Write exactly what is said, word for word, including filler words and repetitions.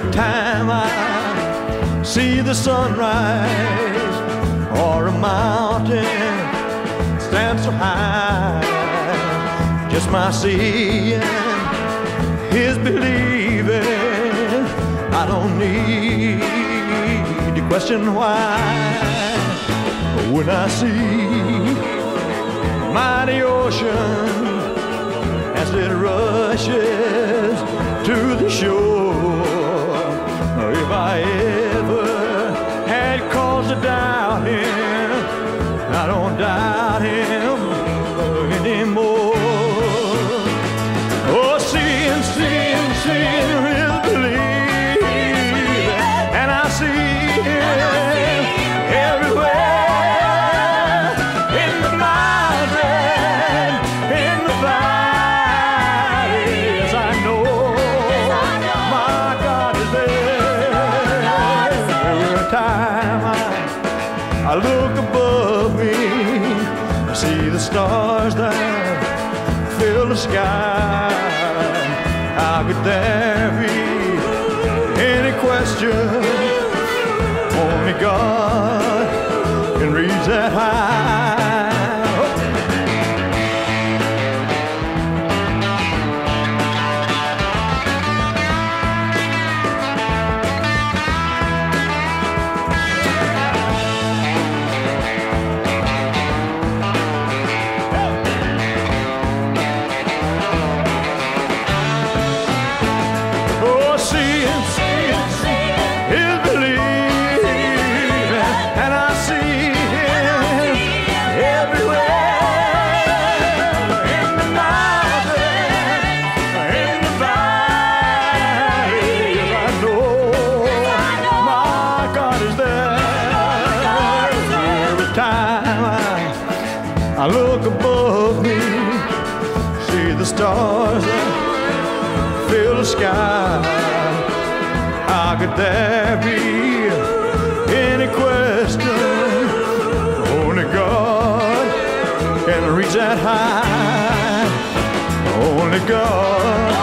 time I see the sunrise or a mountain stand so high, just my seeing is believing. I don't need to question why. When I see mighty ocean as it rushes to the shore, if I ever had cause to doubt him, I don't doubt him anymore. Oh, seeing, seeing, seeing is believing, and I see him everywhere, in the mountain, in the valleys. I know my God is there. Every time I, I look above me, I see the stars that fill the sky. How could there be any question? Only God can reach that high. I look above me, see the stars that fill the sky. How could there be any question? Only God can reach that high. Only God